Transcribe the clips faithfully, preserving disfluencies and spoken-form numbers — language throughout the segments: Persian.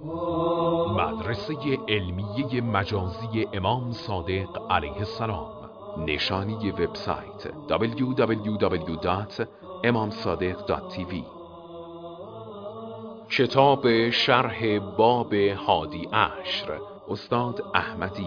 مدرسه علمیه مجازی امام صادق علیه السلام. نشانی وبسایت دبلیو دبلیو دبلیو دات امام صادق دات تی وی. کتاب شرح باب هادی عشر استاد احمدی.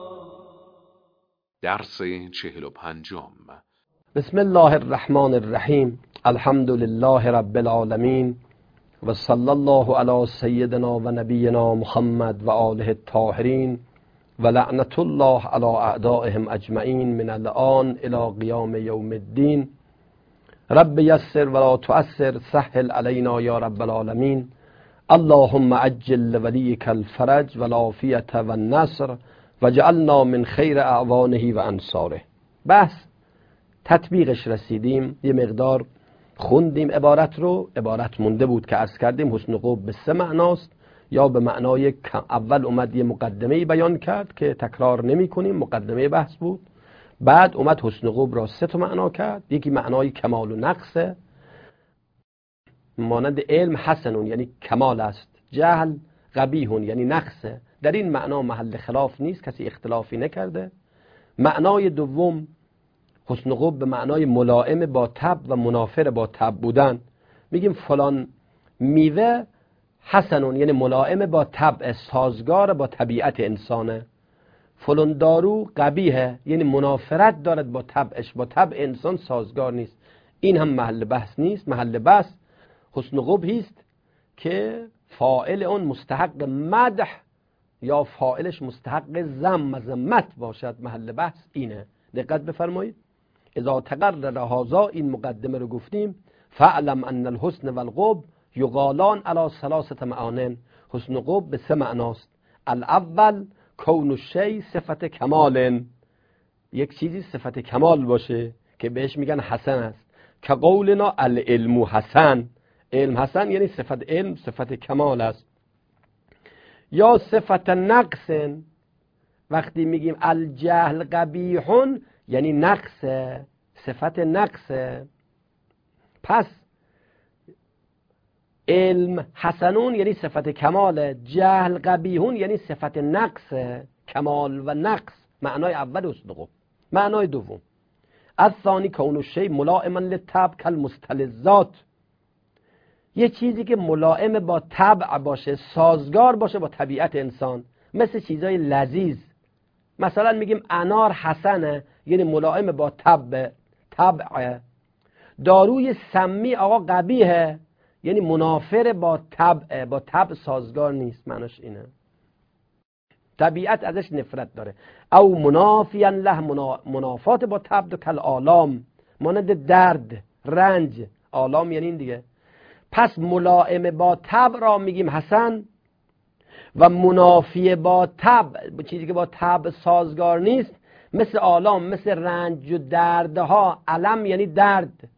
درس چهل و پنجم. بسم الله الرحمن الرحیم. الحمد لله رب العالمین و صلی الله علی سیدنا و نبینا محمد و آله الطاهرین و لعنت الله علی اعدائهم اجمعین من الان الی قیام یوم الدین. رب یسر ولا تعسر، سهل علینا یا رب العالمین. اللهم عجل لولیک الفرج والعافیة والنصر وجعلنا من خیر اعوانه و انصاره. بس تطبیقش رسیدیم، یه مقدار خوندیم عبارت رو. عبارت مونده بود که عرض کردیم حسن قوب به سه معناست، یا به معنای اول اومد یه مقدمه بیان کرد که تکرار نمی کنیم، مقدمه بحث بود. بعد اومد حسن قوب را سه تا معنا کرد. یکی معنای کمال و نقصه، مانند علم حسنون یعنی کمال است، جهل قبیحون یعنی نقصه. در این معنا محل خلاف نیست، کسی اختلافی نکرده. معنای دوم حسن قوب به معنای ملائم با طبع و منافر با طبع بودن. میگیم فلان میوه حسنون یعنی ملائم با طبع، سازگار با طبیعت انسانه. فلان دارو قبیحه یعنی منافرت دارد با طبعش، با طبع انسان سازگار نیست. این هم محل بحث نیست. محل بحث حسن قبحی است که فاعل اون مستحق مدح یا فاعلش مستحق ذم مذمت باشد. محل بحث اینه، دقت بفرمایید. اذا تقرر هذا، این مقدمه رو گفتیم، فاعلم ان الحسن والقبح یقالان علی ثلاثه معان. حسن قبح به سه معناست. الاول کون الشیء صفت کمال، یک چیزی صفت کمال باشه که بهش میگن حسن است. که قولنا العلم حسن، علم حسن یعنی صفت علم صفت کمال است. یا صفت نقص، وقتی میگیم الجهل قبیحون یعنی نقص، صفت نقص. پس علم حسنون یعنی صفت کمال، جهل قبیحون یعنی صفت نقص، کمال و نقص. معنای اول حسن قبح. معنای دوم الثانی کون الشیء ملائما للطبع کالمستلذات، یه چیزی که ملائم با طبع باشه، سازگار باشه با طبیعت انسان، مثل چیزای لذیذ. مثلا میگیم انار حسنه یعنی ملائم با طبع طبع. داروی سمی آقا قبیحه یعنی منافر با طبع، با طبع سازگار نیست. معناش اینه، طبیعت ازش نفرت داره. او منافیان له، منافات با طبع و کل آلام، مانند درد، رنج. آلام یعنی این دیگه. پس ملائم با طبع را میگیم حسن و منافی با طبع، چیزی که با طبع سازگار نیست، مثل آلام، مثل رنج و دردها. علم یعنی درد.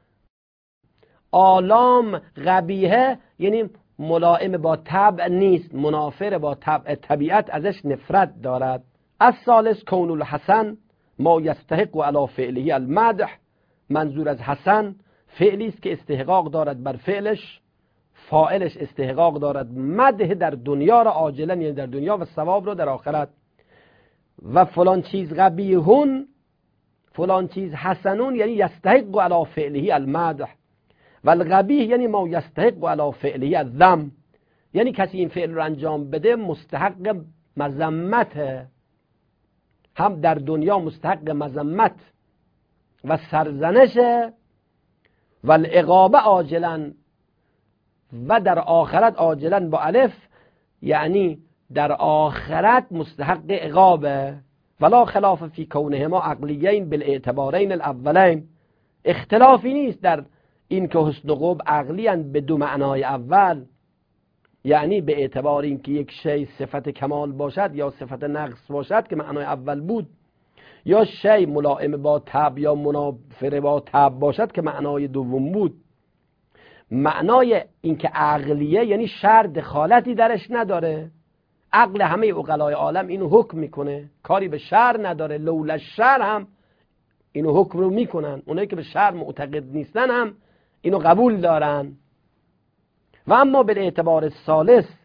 آلام قبیحه یعنی ملائم با طبع نیست، منافر با طبع، طبیعت ازش نفرت دارد. الثالث کون الحسن ما یستحق علی فعله المدح، منظور از حسن فعلی است که استحقاق دارد بر فعلش، فاعلش استحقاق دارد مدح در دنیا را عاجلا یعنی در دنیا، و ثواب را در آخرت. و فلان چیز قبیحون، فلان چیز حسنون یعنی یستحق علی فعله المدح، و القبیح یعنی ما یستحق علی فعله الذم، یعنی کسی این فعل رو انجام بده مستحق مذمت، هم در دنیا مستحق مذمت و سرزنش، و العقابه عاجلا، و در آخرت عاجلا با الف یعنی در آخرت مستحق عقابه. ولا خلاف فی کونهما عقلیین بالاعتبارین الاولین، اختلافی نیست در این که حسن قبح عقلیان به دو معنای اول، یعنی به اعتبار این که یک شی صفت کمال باشد یا صفت نقص باشد که معنای اول بود، یا شی ملائم با طبع یا منافر با طبع باشد که معنای دوم بود. معنای این که عقلیه یعنی شر دخالتی درش نداره، عقل همه عقلای عالم اینو حکم میکنه، کاری به شر نداره. لولا شر هم اینو حکم رو میکنن، اونایی که به شر معتقد نیستن هم اینو قبول دارن. و اما به اعتبار ثالث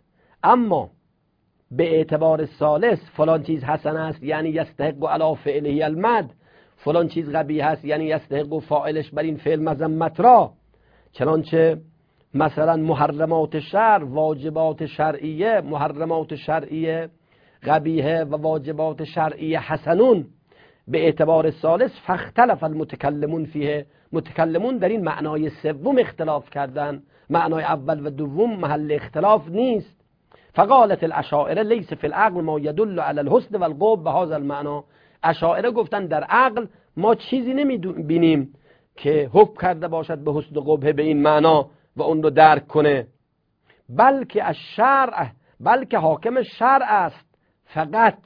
اما به اعتبار ثالث فلان چیز حسن است یعنی یستحق علی فعله المد، فلان چیز قبیح است یعنی یستحق فاعلش بر این فعل مذمت را. چنانچه مثلا محرمات شرع، واجبات شرعیه، محرمات شرعیه قبیحه و واجبات شرعیه حسنون به اعتبار ثالث فاختلف المتکلمون فیه، متکلمون در این معنای سوم اختلاف کردن، معنای اول و دوم محل اختلاف نیست. فقالت الاشاعره لیس فی العقل ما یدل علی الحسن والقبح بهذا المعنى، اشاعره گفتن در عقل ما چیزی نمیبینیم که حکم کرده باشد به حسن و قبح به این معنا و اون رو درک کنه، بلکه الشرع، بلکه حاکم شرع است فقط.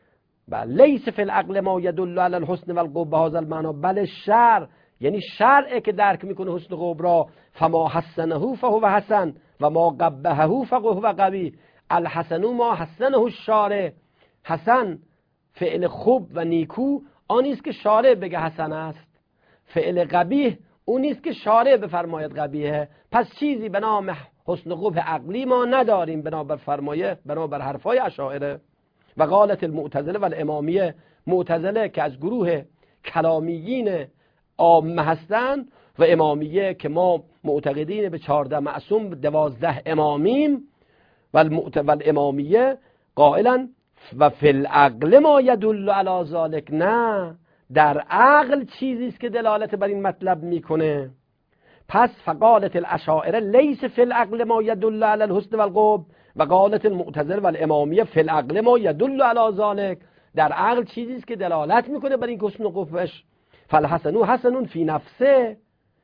بل لیس فی العقل ما یدل علی الحسن والقبح بهذا المعنى، بل شرع یعنی شرع که درک میکنه حسن و قبح را. فما حسنه فهو حسن و ما قبحه فهو قبیح. الحسن ما حسنه الشارع، حسن فعل خوب و نیکو آن است که شارع بگه حسن است، فعل قبیح اون نیست که شارع بفرماید قبیحه. پس چیزی به نام حسن و قبح عقلی ما نداریم بنابر فرمایه، بنابر حرفای اشاعره. و قالت المعتزله و الامامیه، معتزله که از گروه کلامیین عامه هستند و امامیه که ما معتقدین به چهارده معصوم دوازده امامیم، و الامامیه قائلا و فی العقل ما یدل علی ذلک، نه در عقل چیزی است که دلالت بر این مطلب میکنه. پس فقالت الاشاعره لیس فی العقل ما یدل علی الحسن والقبح و قالت المعتزله و الامامیه فی العقل ما یدل علی ذلک، در عقل چیزی است که دلالت میکنه بر این حسن و قبحش. فالحسن حسن فی نفسه،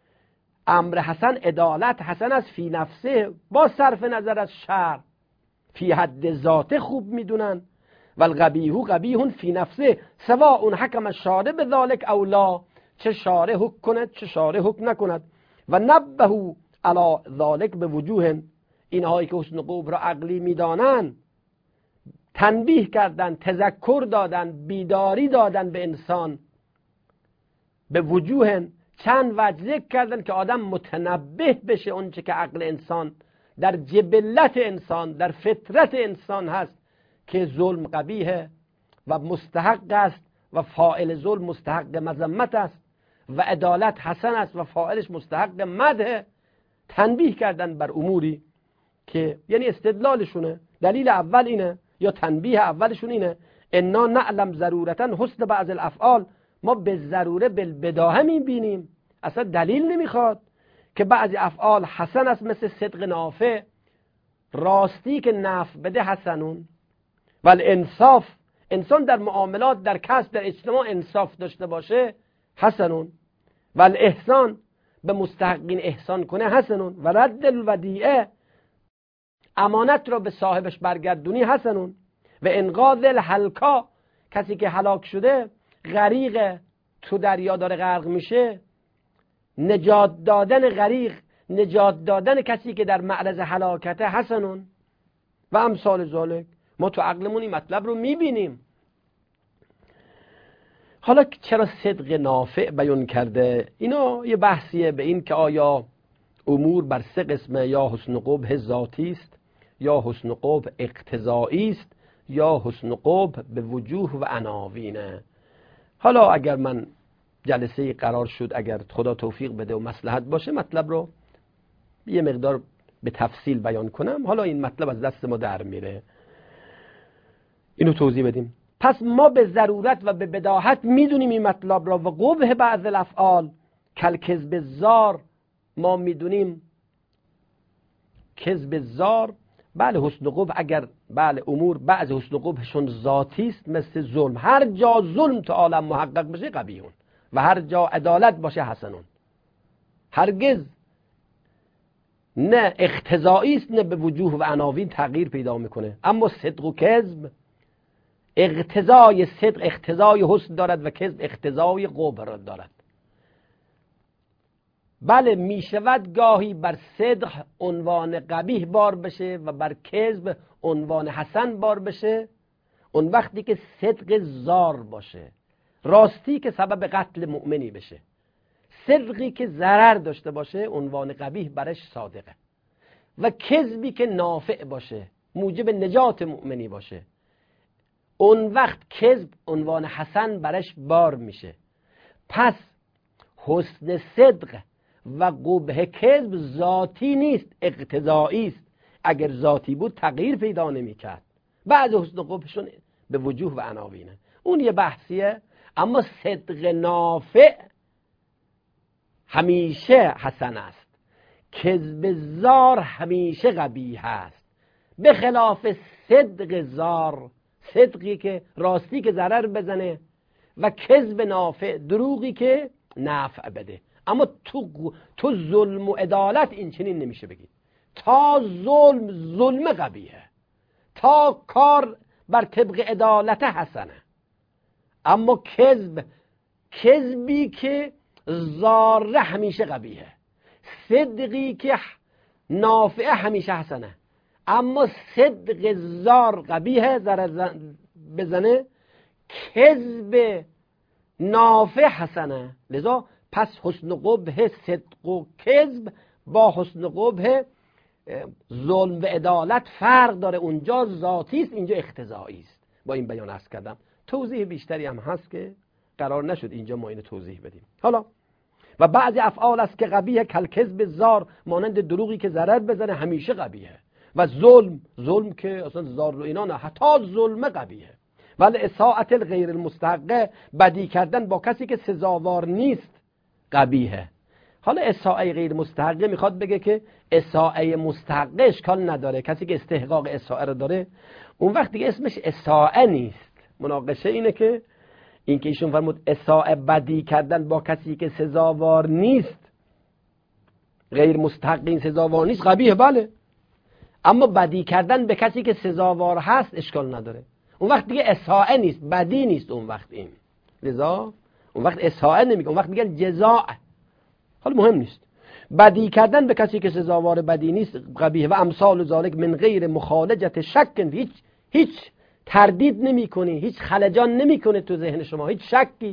امر حسن عدالت حسن است فی نفسه با صرف نظر از شرع، فی حد ذات خوب میدونن. و القبیح قبیح فی نفسه سواء حکم الشارع بذلک او لا، چه شارع حکم کند چه شارع حکم نکند. و نبهوا علی ذلک به وجوه، اینهایی که حسن و قبح را عقلی میدانن تنبیه کردن، تذکر دادن، بیداری دادن به انسان به وجوه، چند وجه ذکر کردن که آدم متنبه بشه اون چه که عقل انسان در جبلت انسان در فطرت انسان هست که ظلم قبیحه و مستحق است و فاعل ظلم مستحق مذمت است و عدالت حسن است و فاعلش مستحق مدح. تنبیه کردن بر اموری که یعنی استدلالشونه، دلیل اول اینه یا تنبیه اولشون اینه انا نعلم ضرورتا حسن بعض الافعال، ما به ضروره بالبداهه میبینیم، اصلا دلیل نمیخواد که بعضی افعال حسن است مثل صدق نافع، راستی که نفع بده حسنون، و الانصاف انسان در معاملات در کسب در اجتماع انصاف داشته باشه حسنون، و الاحسان به مستحقین احسان کنه حسنون، و رد الودیعه امانت را به صاحبش برگردونی حسنون، و انقاذ الهلکا کسی که هلاک شده غریق تو دریا داره غرق میشه، نجات دادن غریق، نجات دادن کسی که در معرض هلاکته حسنون و امثال ذالک. ما تو عقلمون این مطلب رو میبینیم. حالا چرا صدق نافع بیان کرده؟ اینا یه بحثیه به این که آیا امور بر سه قسمه، یا حسن و قبح ذاتی است، یا حسن و قبح اقتضایی است، یا حسن و قبح به وجوه و عناوینه. حالا اگر من جلسه قرار شد اگر خدا توفیق بده و مصلحت باشه مطلب رو یه مقدار به تفصیل بیان کنم. حالا این مطلب از دست ما در میره، اینو توضیح بدیم. پس ما به ضرورت و به بداهت میدونیم این مطلب را. و قبح بعض الافعال کل کذب الزار، ما میدونیم کذب الزار بله حسن و قبح، اگر بله امور بعض حسن و قبحشون ذاتی است مثل ظلم، هر جا ظلم تو عالم محقق بشه قبیحون و هر جا عدالت باشه حسنون. هرگز نه اقتضایی است نه به وجوه و عناوین تغییر پیدا میکنه. اما صدق و کذب اقتضای صدق اقتضای حسن دارد و کذب اقتضای قبح را دارد. بله میشود گاهی بر صدق عنوان قبیح بار بشه و بر کذب عنوان حسن بار بشه، اون وقتی که صدق زار باشه، راستی که سبب قتل مؤمنی بشه. صدقی که ضرر داشته باشه عنوان قبیح برش صادقه، و کذبی که نافع باشه موجب نجات مؤمنی باشه، اون وقت کذب عنوان حسن برش بار میشه. پس حسن صدق و قبح کذب ذاتی نیست، اقتضایی است. اگر ذاتی بود تغییر پیدا نمیکرد. بعض حسن و قبحشون به وجوه و عناوینه، اون یه بحثیه. اما صدق نافع همیشه حسن است، کذب زار همیشه قبیح است. به خلاف صدق زار، صدقی که راستی که ضرر بزنه، و کذب نافع، دروغی که نفع بده. اما تو تو ظلم و عدالت این چنین نمیشه بگید. تا ظلم ظلم قبیحه، تا کار بر طبق عدالت حسنه. اما کذب، کذبی که ضاره همیشه قبیحه، صدقی که نافعه همیشه حسنه. اما صدق زار قبیحه، ضرر بزنه، کذب نافع حسنه. لذا پس حسن و قبح صدق و کذب با حسن و قبح ظلم و عدالت فرق داره. اونجا ذاتی است، اینجا اقتضایی است. با این بیان عرض کردم. توضیح بیشتری هم هست که قرار نشد اینجا ما اینو توضیح بدیم. حالا و بعضی افعال است که قبیه، کل کذب زار، مانند دروغی که ضرر بزنه همیشه قبیه. و ظلم، ظلم که اصلا زار رو اینا نه، حتی ظلم قبیه. ولی اساءت الغیر المستحقه، بدی کردن با کسی که سزاوار نیست قبیه. حالا اساءه غیر مستحقه میخواد بگه که اساءه مستحقه اشکال نداره، کسی که استحقاق اساءه رو داره اون وقت دیگه اسمش اساءه نیست. مناقشه اینه که این که ایشون فرمود اساءه بدی کردن با کسی که سزاوار نیست، غیر مستحق این سزاوار نیست، قبیه بله، اما بدی کردن به کسی که سزاوار هست اشکال نداره. اون وقت دیگه اساءه نیست، بدی نیست اون وقت. این لذا اون وقت اساءه نمیگه، اون وقت میگه جزاء. حالا مهم نیست. بدی کردن به کسی که سزاوار بدی نیست قبیه. و امثال ذالک من غیر مخالجت شک، هیچ هیچ تردید نمی کنی، هیچ خلجان نمی کنه تو ذهن شما، هیچ شکی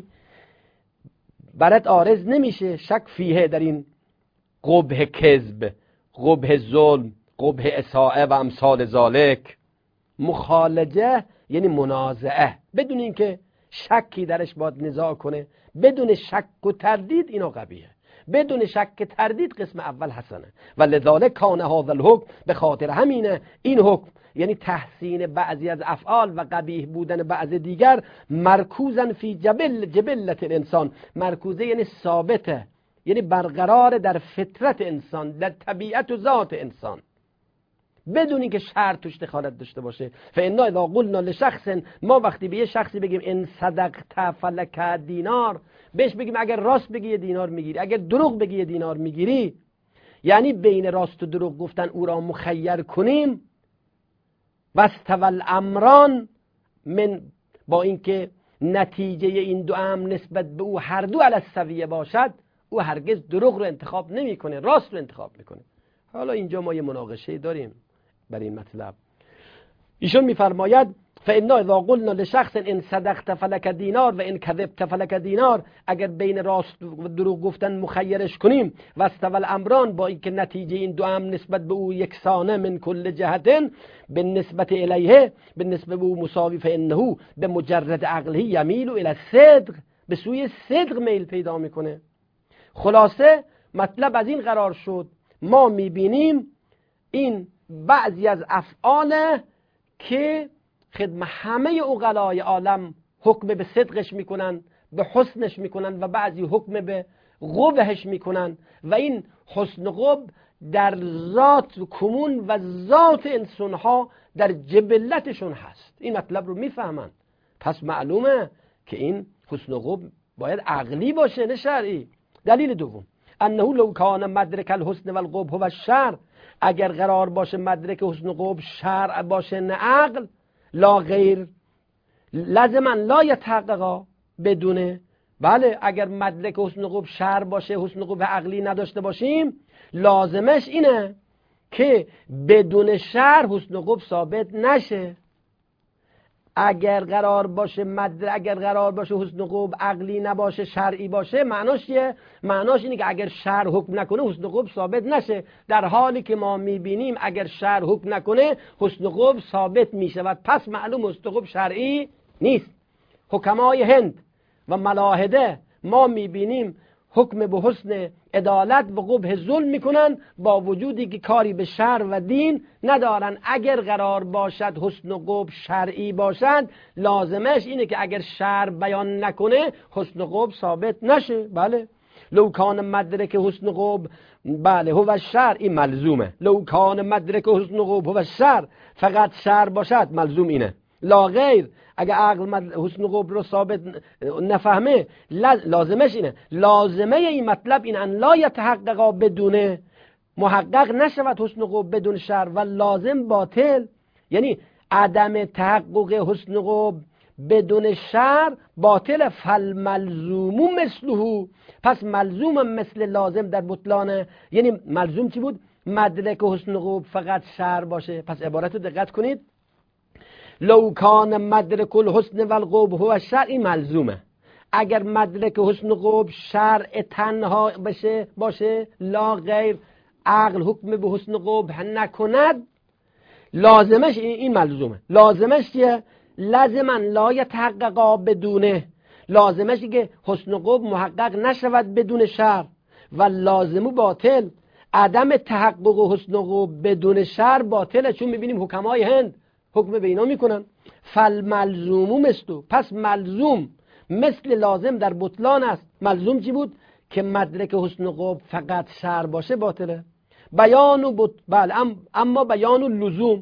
برات عارض نمیشه، شک فیه در این قبح کذب، قبح ظلم، قبح اساءه و امثال ذالک. مخالجه یعنی منازعه، بدون اینکه شکی درش باید نزاع کنه، بدون شک و تردید، اینا قبیه. بدون شک تردید قسم اول حسنه. و لذالک کان هذا الحکم، به خاطر همینه این حکم، یعنی تحسین بعضی از افعال و قبیح بودن بعض دیگر، مرکوزن فی جبل جبلت الانسان، مرکوزه یعنی ثابته، یعنی برقرار در فطرت انسان، در طبیعت و ذات انسان، بدون اینکه شرط توش دخالت داشته باشه. فانا اذا قلنا لشخص، ما وقتی به یه شخصی بگیم ان صدقت فلک دینار، بهش بگیم اگر راست بگی یه دینار میگیری، اگر دروغ بگی یه دینار میگیری، یعنی بین راست و دروغ گفتن او را مخیر کنیم. واستوى امران، من با اینکه نتیجه این دو امر نسبت به او هر دو علی السویه باشد، او هرگز دروغ رو انتخاب نمیکنه، راست رو انتخاب میکنه. حالا اینجا ما یه مناقشه داریم بر این مطلب. ایشون میفرماید فانا اذا قلنا لشخص ان صدقت فلک دینار و ان کذبت فلک دینار، اگر بین راست و دروغ گفتن مخیرش کنیم، و استوى الامران، با اینکه نتیجه این دو امر نسبت به او یکسانه، من کل جهتن به نسبت الیه، به نسبت به او مساوی، فانه به مجرد عقله یمیل الی الصدق، به سوی صدق میل پیدا میکنه. خلاصه مطلب از این قرار شد ما میبینیم این بعضی از افعال که خدمت همه عقلای عالم حکم به صدقش میکنن، به حسنش میکنن، و بعضی حکم به قبحش میکنن، و این حسن و قبح در ذات کمون و ذات انسانها در جبلتشون هست. این مطلب رو میفهمن. پس معلومه که این حسن و قبح باید عقلی باشه نه شرعی. دلیل دوم انه لو کان مدرک الحسن والقبح و الشرع، اگر قرار باشه مدرک حسن و قبح شرع باشه نه عقل، لا غیر لازما لا یتحققا، بدونه. بله اگر مدرک حسن و قبح شرع باشه، حسن و قبح عقلی نداشته باشیم، لازمش اینه که بدون شرع حسن و قبح ثابت نشه. اگر قرار باشه مدرک، اگر قرار باشه حسن قبح عقلی نباشه شرعی باشه، معناش چیه؟ معناش اینه که اگر شرع حکم نکنه حسن قبح ثابت نشه، در حالی که ما میبینیم اگر شرع حکم نکنه حسن قبح ثابت میشود، پس معلوم حسن قبح شرعی نیست. حکمای هند و ملاحده ما میبینیم حکم به حسن عدالت و قبح ظلم میکنن با وجودی که کاری به شرع و دین ندارن. اگر قرار باشد حسن و قبح شرعی باشد، لازمش اینه که اگر شرع بیان نکنه حسن و قبح ثابت نشه. بله، لو کان مدرک حسن و قبح، بله هو الشرع، این ملزومه. لو کان مدرک حسن و قبح هو الشرع، فقط شرع باشد ملزوم اینه، لا غیر. اگه عقل حسن و قبح رو ثابت نفهمه لازمش اینه. لازمه این مطلب این ان لا یتحققا بدونه، محقق نشود حسن و قبح بدون شرع، و لازم باطل، یعنی عدم تحقق حسن و قبح بدون شرع باطل. فالملزوم مثله، پس ملزوم مثل لازم در بطلانه. یعنی ملزوم چی بود؟ مدرک حسن و قبح فقط شرع باشه. پس عبارت رو دقت کنید، لو کان مدرک الحسن و القبح هو الشرع، این ملزومه. اگر مدرک حسن و قبح شرع تنها بشه باشه، لا غیر، عقل حکم به حسن و قبح نکند، لازمش این ملزومه. لازمش چیه؟ لازما لا یتحققا بدونه، لازمش که حسن و قبح محقق نشود بدون شرع، و لازمو باطل. عدم تحقق حسن و قبح بدون شرع باطله، چون میبینیم حکمای هند حکم به اینا میکنن. فالملزوم مثل، پس ملزوم مثل لازم در بطلان است. ملزوم چی بود؟ که مدرک حسن و قبح فقط شرع باشه باطله. بیان و بط... بله ام... اما بیان و لزوم،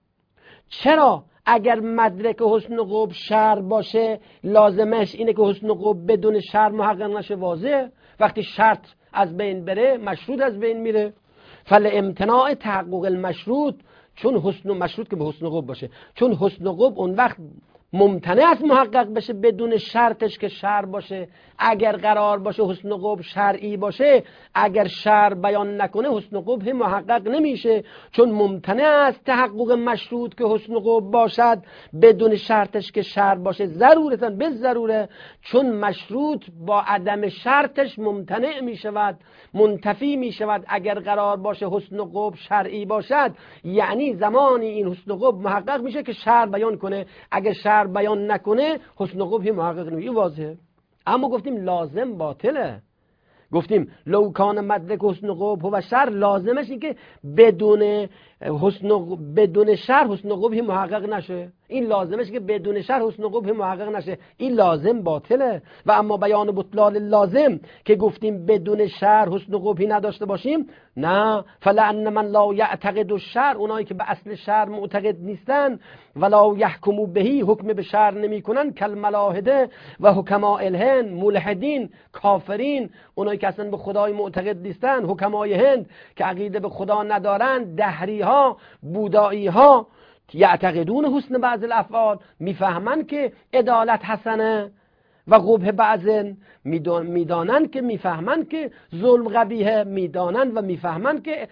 چرا اگر مدرک حسن و قبح شرع باشه لازمش اینه که حسن و قبح بدون شرع محقق نشه؟ واضحه، وقتی شرط از بین بره مشروط از بین میره. فلامتناع تحقق المشروط، چون حسن و مشروط که به حسن و قبح باشه، چون حسن و قبح اون وقت ممتنع از محقق بشه بدون شرطش که شرع باشه. اگر قرار باشه حسن و قبح شرعی باشه، اگر شرع بیان نکنه حسن و قبح محقق نمیشه، چون ممتنع از تحقق مشروط که حسن و قبح باشد بدون شرطش که شرع باشه. ضرورتاً به ضروره، چون مشروط با عدم شرطش ممتنع میشود، منتفی میشود. اگر قرار باشه حسن و قبح شرعی باشد، یعنی زمانی این حسن و قبح محقق میشه که شرع بیان کنه. اگر شرع بیان نکنه حسن و قبح محقق نمیشه. واضحه. اما گفتیم لازم باطله. گفتیم لو کان مدرک حسن و قبح و شرع، لازمش این که بدون حسن و بدون شرع حسن و قبح محقق نشه. این لازمش که بدون شرع حسن و قبح محقق نشه، این لازم باطله. و اما بیان بطلان لازم که گفتیم بدون شرع حسن و قبحی نداشته باشیم، نه. فلان من لا یعتقد الشرع، اونایی که به اصل شرع معتقد نیستن، ولا یحکموا بهی، حکم به شرع نمیکنن، کل ملاحده و حکماء الهند، ملحدین، کافرین، اونایی که اصلا به خدای معتقد نیستن، حکمای هند که عقیده به خدا ندارن، دهری ها، بودایی ها، یعتقدون حسن بعض الافعال، میفهمن که عدالت حسنه و قبح بعضن، میدانن که میفهمن که ظلم قبیحه، میدانن و میفهمن که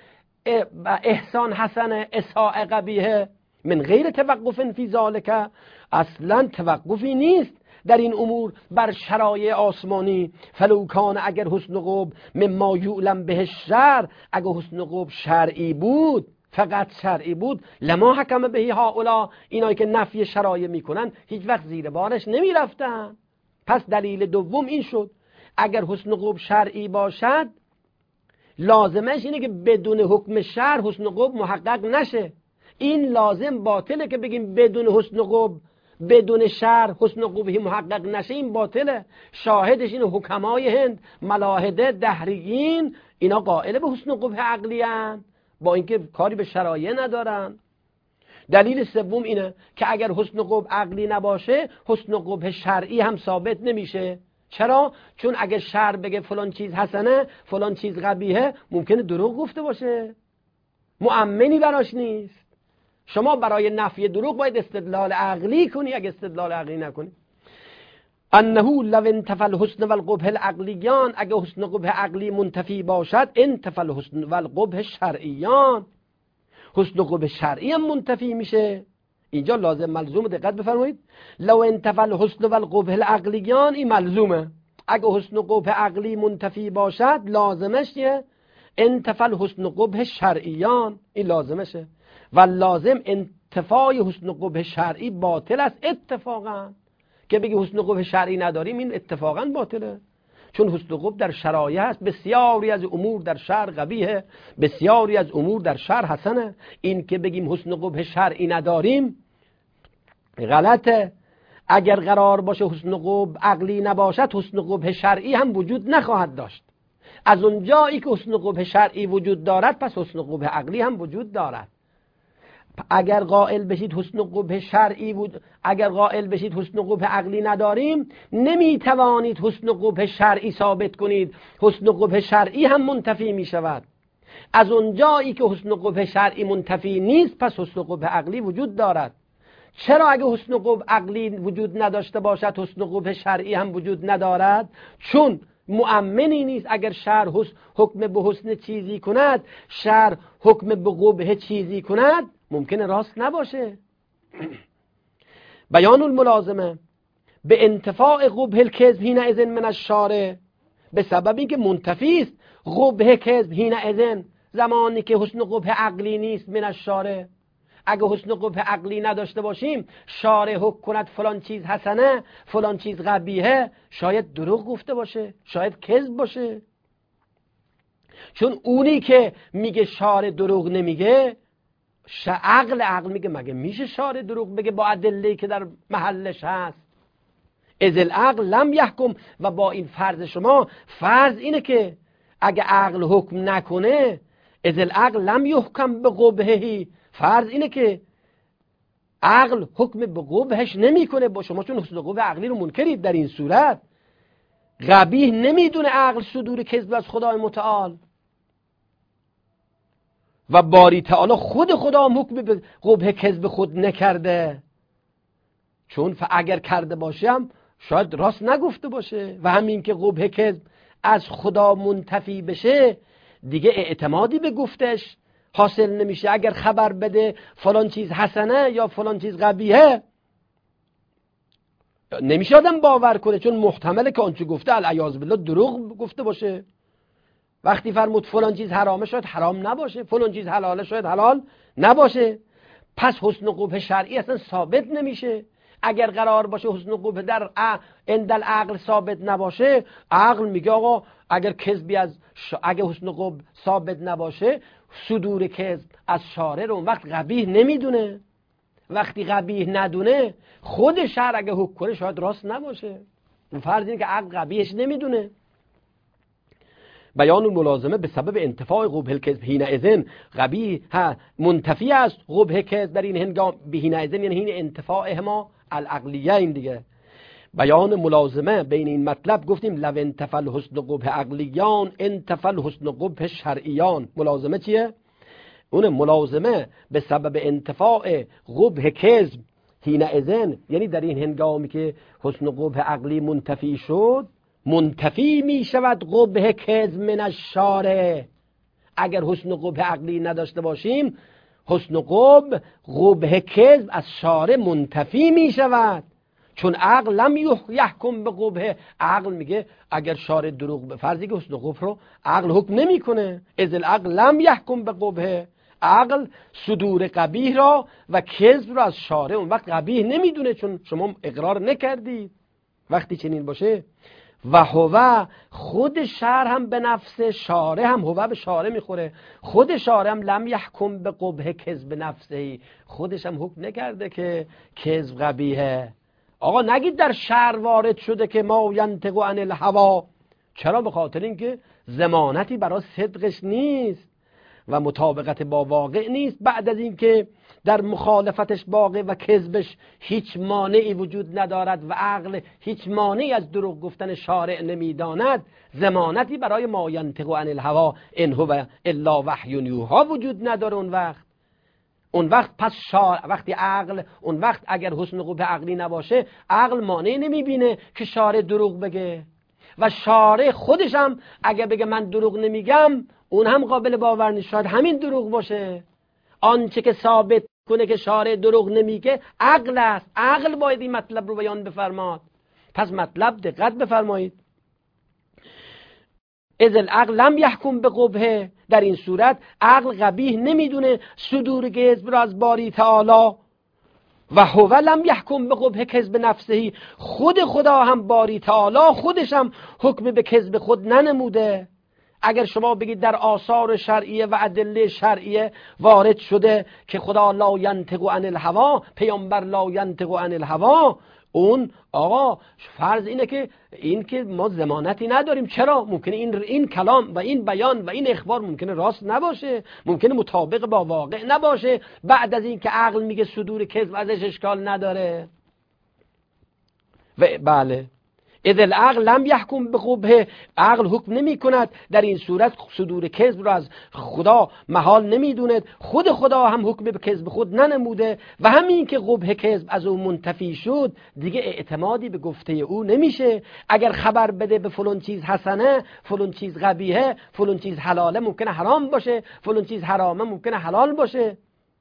احسان حسنه، اساء قبیحه. من غیر توقف فی ذالک، اصلا توقفی نیست در این امور بر شرایع آسمانی. فلو کان، اگر حسن و قبح مما یعلم به الشرع، اگر حسن و قبح شرعی بود، فقط شرعی بود، لما حکم بهی هؤلاء، اینایی که نفی شرایع میکنن هیچ وقت زیر بارش نمیرفتن. پس دلیل دوم این شد، اگر حسن و قبح شرعی باشد لازمش اینه که بدون حکم شرع حسن و قبح محقق نشه. این لازم باطله که بگیم بدون حسن و قبح بدون شرع حسن و قبحی محقق نشه، این باطله. شاهدش این حکمای هند، ملاحده، دهریین، اینا قائل به حسن و قبح عقلی هستند با اینکه کاری به شرایع ندارن. دلیل سوم اینه که اگر حسن و قبح عقلی نباشه حسن و قبح شرعی هم ثابت نمیشه. چرا؟ چون اگر شرع بگه فلان چیز حسنه فلان چیز قبیحه، ممکنه دروغ گفته باشه، مؤمنی براش نیست. شما برای نفی دروغ باید استدلال عقلی کنی، اگه استدلال عقلی نکنی. انه لو انتفى الحسن والقبح العقلیان، اگه حسن و قبح عقلی منتفی باشد، انتفى الحسن والقبح شرعیان، حسن و قبح شرعی هم منتفی میشه. اینجا لازم ملزوم دقت بفرمایید. لو انتفى الحسن و القبح العقلیان، این ملزومه. اگه حسن و قبح عقلی منتفی باشد لازمش یه انتفى الحسن و قبح شرعیان، این لازمشه. و لازم انتفای حسن و قبح شرعی باطل است اتفاقا. که بگی حسن و قبح شرعی نداریم، این اتفاقا باطله. چون حسن و قبح در شرایع هست، بسیاری از امور در شرع قبیحه، بسیاری از امور در شرع حسنه. این که بگیم حسن و قبح شرعی نداریم غلطه. اگر قرار باشه حسن و قبح عقلی نباشد، حسن و قبح شرعی هم وجود نخواهد داشت. از اون جایی که حسن و قبح شرعی وجود دارد، پس حسن و قبح عقلی هم وجود دارد. اگر قائل بشید حسن و قبح شرعی وجود، اگر قائل بشید حسن و قبح عقلی نداریم، نمیتوانید حسن و قبح شرعی ثابت کنید. حسن و قبح شرعی هم منتفی می شود. از اون جایی که حسن و قبح شرعی منتفی نیست، پس حسن و قبح عقلی وجود دارد. چرا اگه حسن و قبح عقلی وجود نداشته باشد، حسن و قبح شرعی هم وجود ندارد؟ چون مؤمنی نیست. اگر شرع حکم به حسن چیزی کند، شرع حکم به قبح چیزی کند، ممکنه راست نباشه. بیان الملازمه به انتفاع قبح الکذب حینئذ من الشارع، به سبب اینکه منتفی است قبح کذب حینئذ، زمانی که حسن و قبح عقلی نیست، من الشارع. اگه حسن و قبح عقلی نداشته باشیم، شارع حکم کند فلان چیز حسنه، فلان چیز قبیحه، شاید دروغ گفته باشه، شاید کذب باشه. چون اونی که میگه شارع دروغ نمیگه، عقل عقل میگه مگه میشه شارع دروغ بگه با ادله‌ای که در محلش هست؟ اذ العقل لم یحکم. و با این فرض شما، فرض اینه که اگه عقل حکم نکنه، اذ العقل لم یحکم به قبحه، فرض اینه که عقل حکم به قبحش نمیکنه. با شما چون حسن قبح عقلی رو منکرید، در این صورت قبیح نمیدونه عقل صدور کذب از خدای متعال، و باری تعالی خود خدا هم حکم به قبح کذب خود نکرده. چون اگر کرده باشم شاید راست نگفته باشه. و همین که قبح کذب از خدا منتفی بشه، دیگه اعتمادی به گفتش حاصل نمیشه. اگر خبر بده فلان چیز حسنه یا فلان چیز قبیحه، نمیشه آدم باور کنه، چون محتمله که آنچه گفته العیاذ بالله دروغ گفته باشه. وقتی فرمود فلان چیز حرامه، شاید حرام نباشه، فلان چیز حلاله، شاید حلال نباشه. پس حسن و قبح شرعی اصلا ثابت نمیشه. اگر قرار باشه حسن و قبح در اندل عقل ثابت نباشه، عقل میگه آقا اگر کذبی از ش... اگر حسن و قبح ثابت نباشه، صدور کذب از شارع رو اون وقت قبیح نمیدونه. وقتی قبیح ندونه، خود شرع اگه حکم کنه شاید راست نباشه. فرض اینه که عقل قبیحش نمیدونه. بیان الملازمه به سبب انتفاع قبح الکذب حینئذ، قبیح منتفی است قبح کذب در این هنگام، به حینئذ یعنی حین انتفاعهما العقلیه. این دیگه بیان ملازمه بین این مطلب گفتیم لو انتفى الحسن قبح عقلیان انتفى الحسن قبح شرعیان. ملازمه چیه؟ اون ملازمه به سبب انتفاع قبح کذب حینئذ، یعنی در این هنگامی که حسن قبح عقلی منتفی شد، منتفی می شود قبح کذب من الشارع. اگر حسن قبح عقلی نداشته باشیم، حسن قبح قبح کذب از شارع منتفی می شود. چون عقل لم یحکم به قبح، عقل میگه اگر شارع دروغ، فرضی که حسن قبح رو عقل حکم نمیکنه، اذ العقل لم یحکم به قبح، عقل صدور قبیح را و کذب را از شارع اون وقت قبیح نمیدونه، چون شما اقرار نکردید. وقتی چنین باشه، و هو خود شرع هم به نفس شارع هم، هو به شارع میخوره، خود شارع هم لم یحکم به قبح کذب نفسه، خودش هم حکم نکرده که کذب قبیحه. آقا نگید در شرع وارد شده که ما ینطق عن الهوی. چرا؟ به خاطر اینکه ضمانتی برای صدقش نیست و مطابقت با واقع نیست. بعد از اینکه در مخالفتش واقع و کذبش هیچ مانعی وجود ندارد و عقل هیچ مانعی از دروغ گفتن شارع نمیداند، ضمانتی برای ما ینطق عن الهوی ان هو الا وحی یوحی وجود نداره. اون وقت اون وقت پس شارع، وقتی عقل، اون وقت اگر حسن قبح عقلی نباشه، عقل مانع نمیبینه که شارع دروغ بگه، و شارع خودش هم اگر بگه من دروغ نمیگم، اون هم قابل باور نیست، شاید همین دروغ باشه. آنچه که ثابت کنه که شارع دروغ نمیگه عقل است. عقل باید این مطلب رو بیان بفرماد. پس مطلب دقت بفرمایید. اذ العقل لم یحکم بقبحه، در این صورت عقل قبیح نمیدونه صدور کذب را از باری تعالی. و هو لم یحکم بقبح کذب نفسه، خود خدا هم باری تعالی خودش هم حکم به کذب خود ننموده. اگر شما بگید در آثار شرعیه و ادله شرعیه وارد شده که خدا لا ینطق عن الهوا، پیامبر لا ینطق عن الهوا، اون آقا فرض اینه که این که ما ضمانتی نداریم. چرا؟ ممکنه این این کلام و این بیان و این اخبار ممکنه راست نباشه، ممکنه مطابق با واقع نباشه. بعد از این که عقل میگه صدور کذب ازش اشکال نداره. و بله اذ العقل لم یحکم بقبحه، عقل حکم نمی کند در این صورت صدور کذب را از خدا محال نمیدوند، خود خدا هم حکم به کذب خود ننموده. و همین که قبح کذب از او منتفی شد دیگه اعتمادی به گفته او نمیشه. اگر خبر بده به فلان چیز حسنه، فلان چیز قبیحه، فلان چیز حلاله ممکنه حرام باشه، فلان چیز حرامه ممکنه حلال باشه.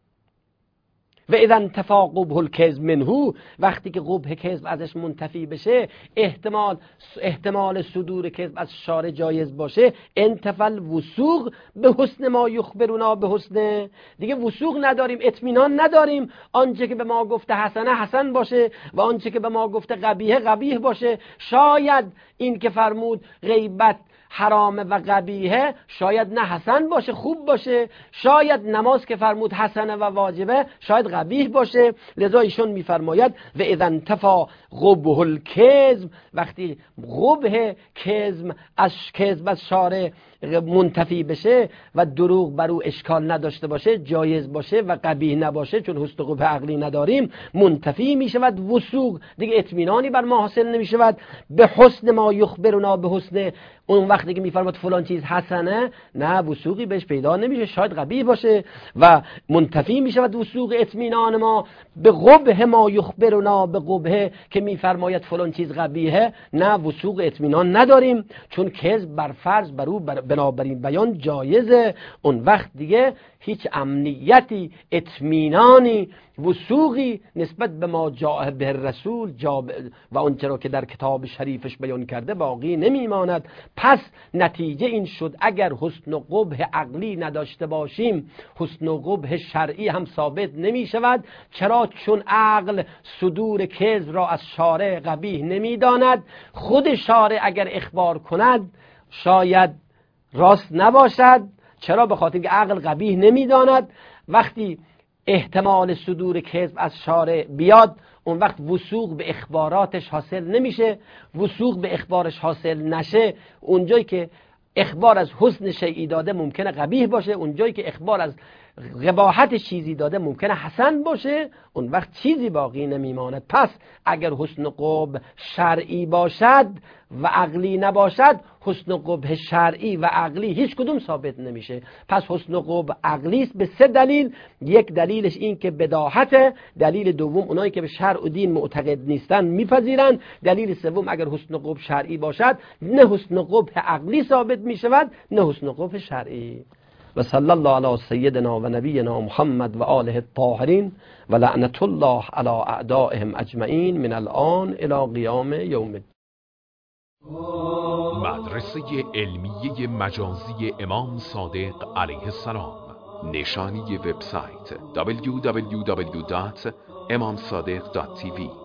و اذا انتفى قبح الکذب منه، وقتی که قبح کذب ازش منتفی بشه، احتمال احتمال صدور کذب از شارع جایز باشه، انتفى الوثوق به حسن ما یخبرنا به حسن، دیگه وثوق نداریم، اطمینان نداریم آنچه که به ما گفته حسنه حسن باشه و آنچه که به ما گفته قبیحه قبیح باشه. شاید این که فرمود غیبت حرامه و قبیحه شاید نه حسن باشه، خوب باشه. شاید نماز که فرمود حسنه و واجبه شاید قبیح باشه. لذا ایشون میفرماید و اذا انتفى قبح الکذب، وقتی قبح کذب از کذب از شارع منتفی بشه و دروغ بر او اشکال نداشته باشه، جایز باشه و قبیح نباشه، چون حسن قبح عقلی نداریم، منتفی می شود وثوق، دیگه اطمینانی بر ما حاصل نمی شود. به حسن ما یخبرنا به حسن، اون وقتی که میفرماد فلان چیز حسنه، نه وثوقی بهش پیدا نمیشه، شاید قبیح باشه و منتفی می شود وثوق اطمینان ما به قبح ما یخبرنا به قبح، که میفرماید فلان چیز قبیحه، نه وثوق اطمینان نداریم، چون کذب بر فرض بر او بنابراین بیان جایزه. اون وقت دیگه هیچ امنیتی، اطمینانی، وثوقی نسبت به ما جاء به رسول جا و اون چرا که در کتاب شریفش بیان کرده باقی نمیماند. پس نتیجه این شد اگر حسن و قبح عقلی نداشته باشیم، حسن و قبح شرعی هم ثابت نمی شود. چرا؟ چون عقل صدور کذب را از شارع قبیح نمی داند. خود شارع اگر اخبار کند شاید راست نباشد. چرا؟ به خاطر اینکه عقل قبیح نمیداند. وقتی احتمال صدور کذب از شارع بیاد، اون وقت وثوق به اخباراتش حاصل نمیشه. وثوق به اخبارش حاصل نشه، اونجایی که اخبار از حسن شیئی داده ممکنه قبیح باشه، اونجایی که اخبار از قباحت چیزی داده ممکنه حسن باشه، اون وقت چیزی باقی نمیماند. پس اگر حسن و قبح شرعی باشد و عقلی نباشد، حسن و قبح شرعی و عقلی هیچ کدوم ثابت نمیشه. پس حسن و قبح عقلی است به سه دلیل. یک دلیلش این که بداهته، دلیل دوم اونایی که به شرع و دین معتقد نیستن میپذیرن، دلیل سوم اگر حسن و قبح شرعی باشد نه حسن و قبح عقلی ثابت میشود نه حسن و قبح شرعی. و صلی الله علی سیدنا و نبینا محمد و آله الطاهرین و لعنت الله علی اعدائهم اجمعین من الان الی قیام یوم الدین. مدرسه علمیه مجازی امام صادق علیه السلام. نشانی وبسایت دبلیو دبلیو دبلیو دات امام صادق دات تی وی